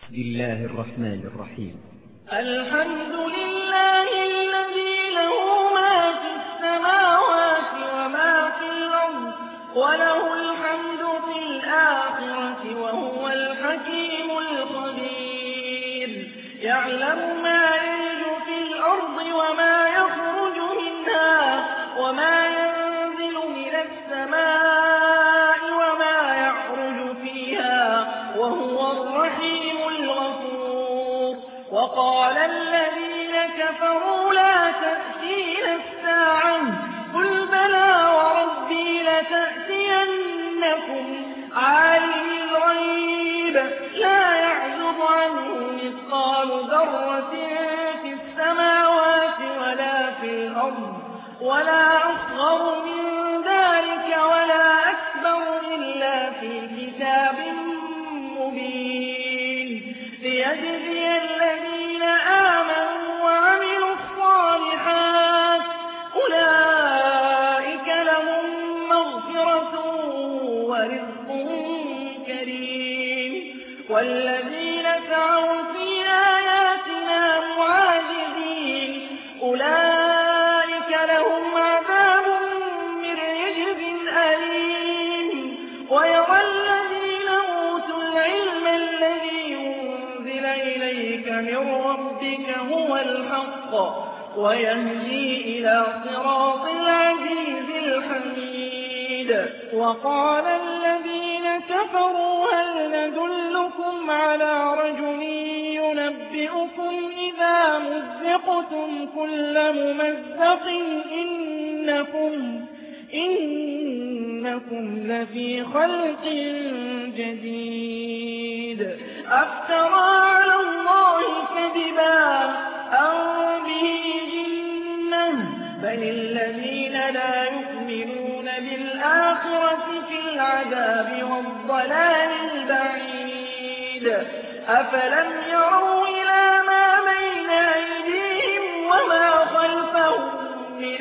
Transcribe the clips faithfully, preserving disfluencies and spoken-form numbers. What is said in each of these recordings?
بسم الله الرحمن الرحيم. الحمد لله الذي له ما في السماوات وما في الأرض وله الحمد في الآخرة وهو الحكيم الخبير. يعلم ما يلج في الأرض وما يخرج منها وما ينزل من السماء وما يعرج فيها وهو الرحيم الغفور. وقال الذين كفروا لا تأتينا الساعة قل بلى وربي لتأتينكم عالم الغيب لا يعزب عنه مثقال ذرة في السماوات ولا في الأرض ولا أصغر من ذلك ولا أكبر إلا في كتاب مبين ليجزي الذين آمنوا وعملوا الصالحات أولئك لهم مغفرة ورزق كريم. والذين سعوا في آياتنا معاجزين أولئك لهم عذاب من رجز أليم. ويرى الذين أوتوا العلم الذي أنزل إليك من ربك هو الحق ويهدي إلى صراط العزيز الحميد. وقال الذين كفروا هل ندلكم على رجل ينبئكم إذا مزقتم كل ممزق إنكم إنكم لفي خلق جديد. أفترى على الله كذبا أم به جنة بل الذين لا يؤمنون بالآخرة في العذاب والضلال البعيد. أفلم يروا إلى ما بين أيديهم وما خلفهم من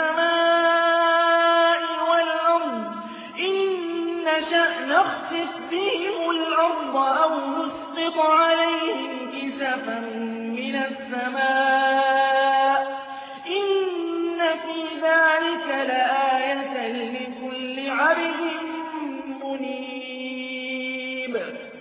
السماء والأرض إن نشأ نخسف بهم الأرض أو نسقط عليهم كسفا من السماء إن في ذلك لآية لكل عبد منيب.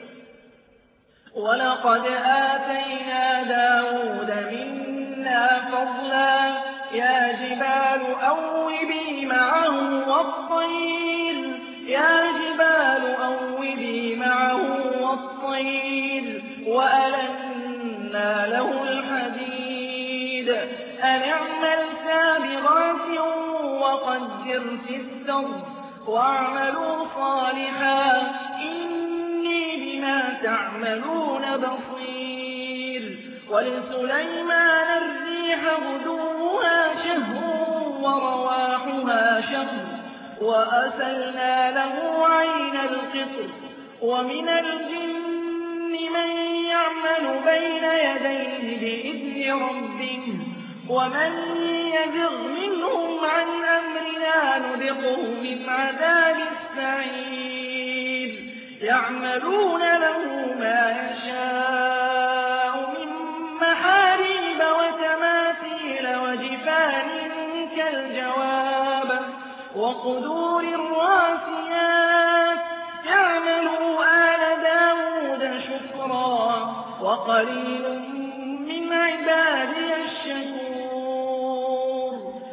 ولقد آتينا داود منا فضلا يا جبال أوبي معه والطير يا جبال أوبي معه والطير وألنا له الحديد أن اعمل سابغات وقدر في السرد واعملوا صالحا إني بما تعملون بصير. ولسليمان الريح غدوها شهر ورواحها شهر وأسلنا له عين القطر. ومن الجن من يعمل بين يديه بإذن ربه ومن يزغ منهم عن أمرنا نذقه من عذاب السعير. يعملون له ما يشاء من محاريب وتماثيل وجفان كالجواب وقدور الراسيات يعملوا آل داود شكرا وقليل من عبادي الشكور.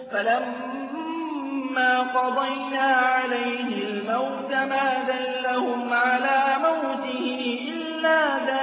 فلما قضينا عليه الموت ما دلهم على موته إلا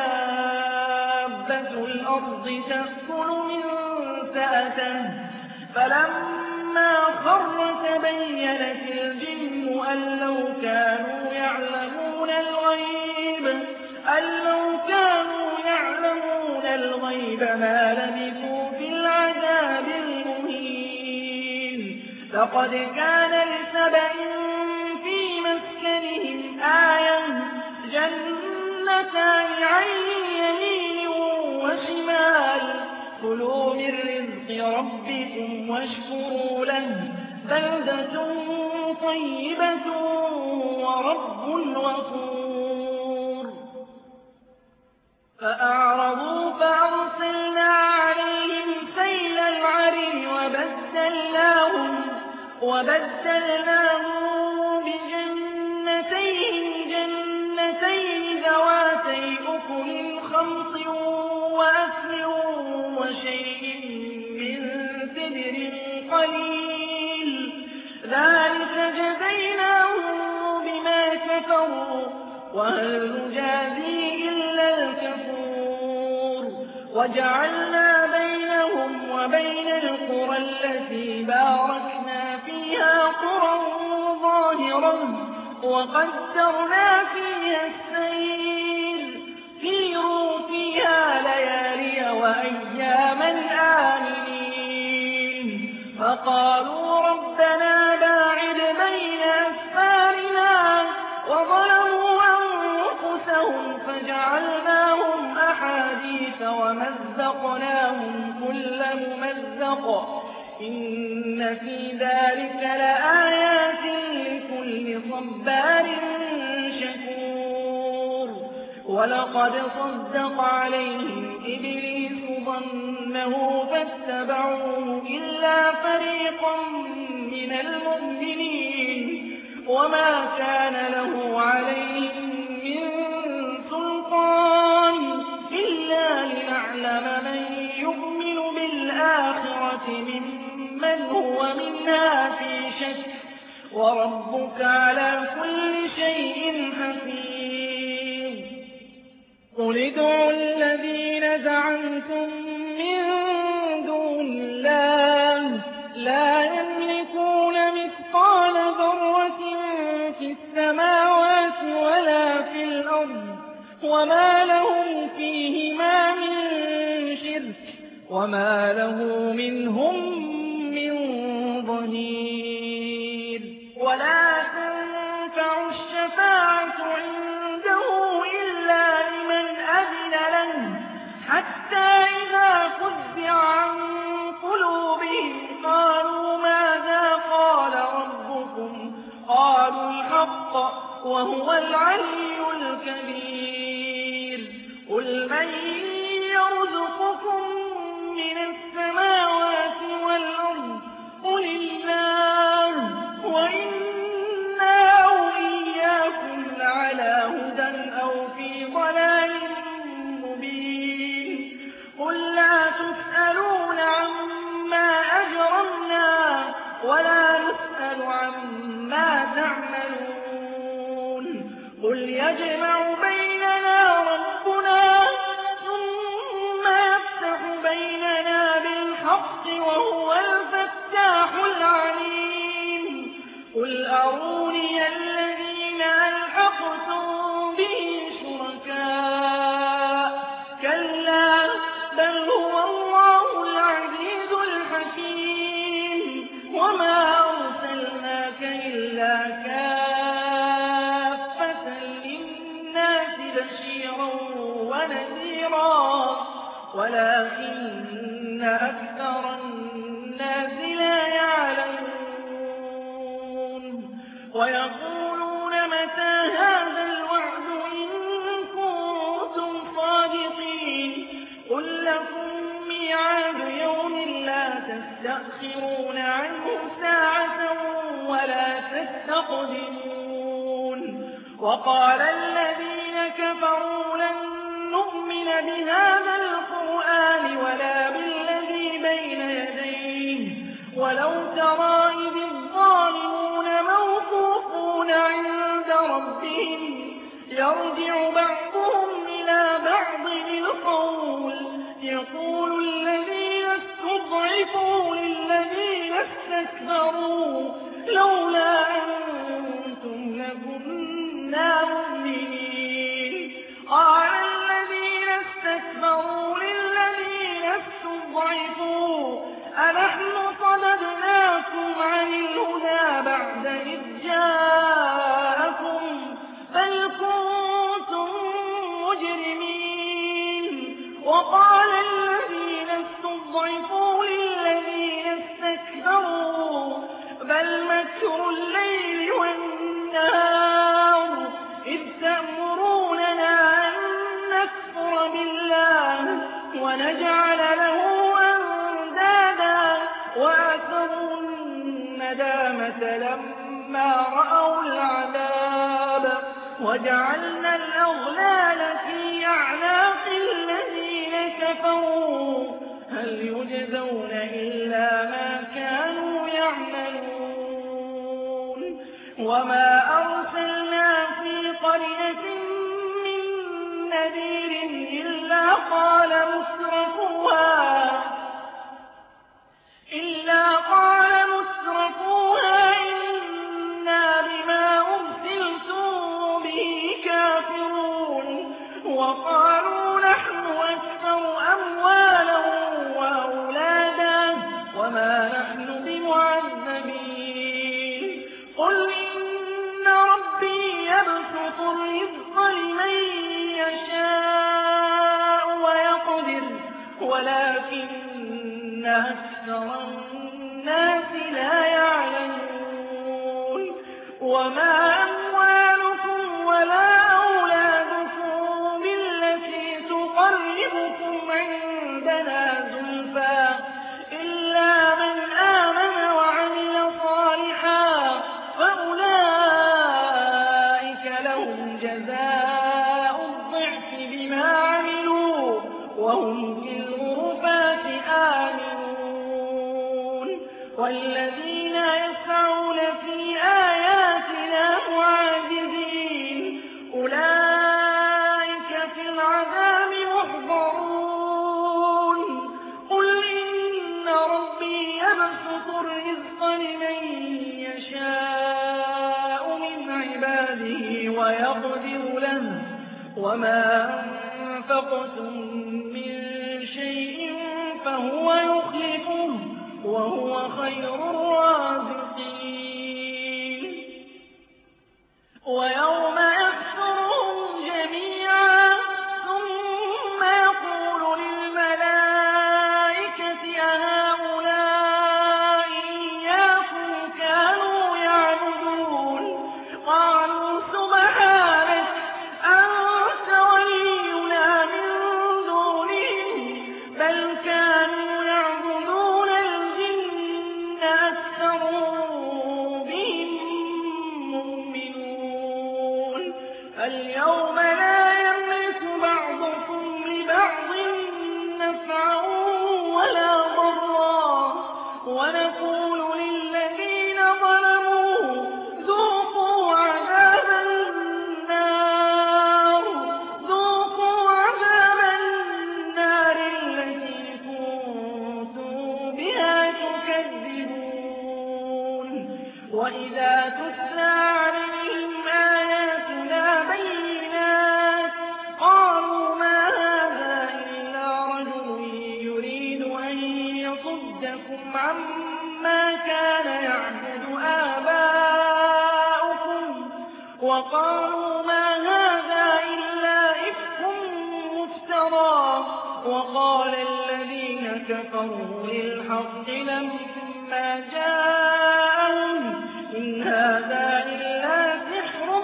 دابة الأرض تأكل من سأته فلما خر تبينت الجن أن لو كانوا يعلمون الغيب أن لو كانوا يعلمون الغيب ما لبثوا في العذاب المهين. لقد كان لسبأ في مسكنهم آية جنتان عن يمين وشمال كلوا من رزق ربكم واشكروا له بلدة طيبة ورب غفور. فأعرضوا فأرسلنا عليهم سيل العرم وبدلناهم, وبدلناهم بجنتين جنتين ذواتي أكل خمط وأثل وشيء من سدر قليل ذلك جزيناهم بما كفروا وهل نجازي إلا الكفور وجعلنا بينهم وبين القرى التي باركنا فيها قرى ظاهرة وقدرنا فيها السير سيروا فيها ليالي وأياما آمنين فقالوا ربنا باعد بين أسفارنا وظلموا أنفسهم فجعلناهم أحاديث ومزقناهم كل ممزق إن في ذلك لآيات لكل صبار شكور ولقد صدق عليهم إبليس ظنه فاتبعوه إلا فريقا من المؤمنين وما كان له عليهم من سلطان إلا لنعلم من يؤمن بالآخرة ممن هو منها في شك وربك على كل شيء حفيظ قل ادعوا الذين زعمتم من دون الله لا يملكون مثقال ذرة في السماوات ولا في الأرض وما لهم فيهما من شرك وما له منهم من ظهير ولا تنفع الشفاعة عنده إلا لمن أذن له حتى إذا فزع عن قلوبهم قالوا ماذا قال ربكم قالوا الحق وهو العلي الكبير قل من يرزقكم من السماوات والأرض قل الله وإنا أو إياكم لعلى هدى أو في ضلال مبين قل لا تسألون عما أجرمنا ولا نسأل عما تعملون قل يجمع بيننا ربنا ثم يفتح بيننا بالحق وهو الفتاح العليم قل أروني الذين ألحقتم به شركاء كلا بل هو الله العزيز الحكيم وما أرسلناك إلا كافة للناس بشيرا ونذيرا ولكن أكثر الناس لا يعلمون ويقولون متى هذا الوعد إن كنتم صادقين قل لكم ميعاد يوم لا تستأخرون عنه ساعة ولا تستقدمون وقال الذين كفروا لن نؤمن بهذا القرآن ولا بالذي بين يديه ولو ترى إذ الظالمون موقوفون عند ربهم يرجع بعضهم إلى بعض القول يقول الذين استضعفوا للذين استكبروا لولا أنتم لكنا مؤمنين قال الذين استكبروا للذين استضعفوا أنحن صددناكم عن الهدى بعد إذ جاءكم بل كنتم مجرمين وقال الذين استضعفوا للذين استكبروا بل مكر الليل والنهار إذ تأمروننا أن نكفر بالله ونجعل له أندادا وأسروا الندامة لما رأوا العذاب وجعلنا الأغلال في أعناق الذين كفروا هل يجزون إلا ما كانوا يعملون وما أرسلنا في قرية من نذير إلا قال مسرفوها إلا قال مسرفوها إنا بما أرسلتم به كافرون وقالوا نحن أكثر أموالا وأولادا وما نحن بمعذبين قل إن ربي يبسط الرزق لمن يشاء ويقدر ولكن أكثر الناس لا يعلمون وما أموالكم ولا أولادكم بالتي تقربكم عندنا زلفى إلا من آمن وعمل صالحا فأولئك لهم جزاء الضعف بما عملوا وهم في الغرفات آمنون والذين يسعون في آياتنا معاجزين أولئك في العذاب محضرون قل إن ربي يبسط الرزق لمن يشاء من عباده ويقدر له وما أنفقتم من شيء فهو يخلفه وهو خير الرازقين ويوم يحشرهم جميعا ثم يقول للملائكة أهؤلاء إياكم كانوا يعبدون قالوا سبحانك أنت ولينا من دونهم بل كانوا يعبدون الجن أكثرهم بهم مؤمنون اليوم لا يملك بعضكم لبعض نفعا ولا ضرا ونقول للذين ظلموا ذوقوا عذاب النار ذوقوا عذاب النار التي كنتم بها تكذبون وإذا تتلى عليهم آياتنا بينات قالوا ما هذا إلا رجل يريد أن يصدكم عما كان يعبد آباؤكم وقالوا ما هذا إلا إفك مفترى وقال الذين كفروا للحق لما جاءهم إن هذا إلا سحر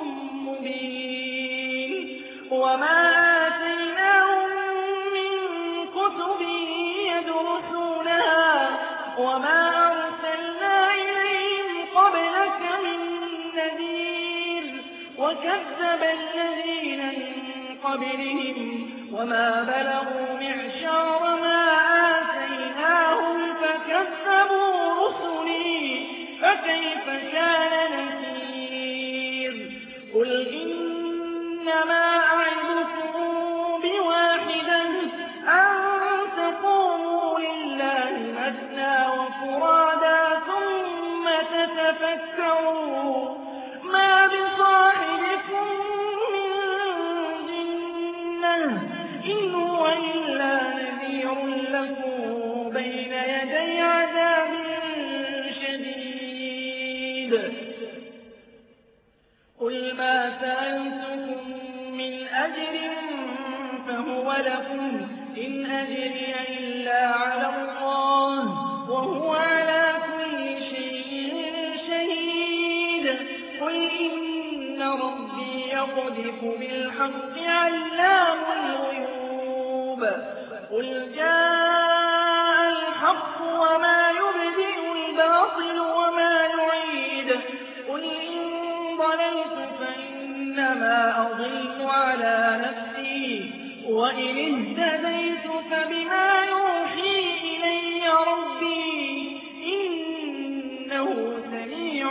مبين وما آتيناهم من كتب يدرسونها وما أرسلنا إليهم قبلك من نذير وكذب الذين من قبلهم وما بلغوا معشار ما آتيناهم فكذبوا رسلي فكيف كان نكير قل إنما أعظكم بواحدة أن تقوموا لله مثنى وفرادا ثم تتفكروا ما بصاحبكم من جنة إن هو إلا نذير لكم بين يدي عذاب شديد قل ما سألتكم من أجر فهو لكم إن أجري إلا على الله وهو على كل شيء شهيد قل إن ربي يقذف بالحق علام الغيوب قل جاء الحق وما يبدئ الباطل وما يعيد قل إن ضللت فإنما أضل على نفسي وإن اهتديت فبما يوحي إلي ربي إنه سميع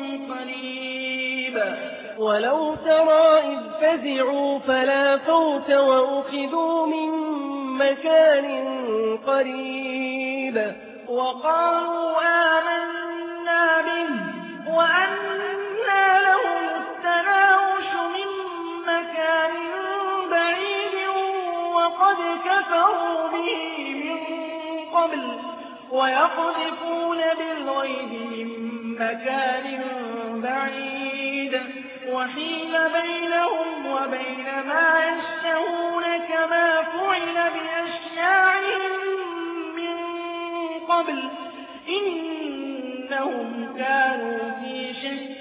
قريب ولو ترى إذ فزعوا فلا فوت وأخذوا من مكان قريب وقالوا آمنا به وأنى لهم التناوش من مكان بعيد وقد كفروا به من قبل ويقذفون بالغيب من مكان بعيد وحيل بينهم وبين ما يشتهون كما فعل بأشياعهم من قبل إنهم كانوا في شك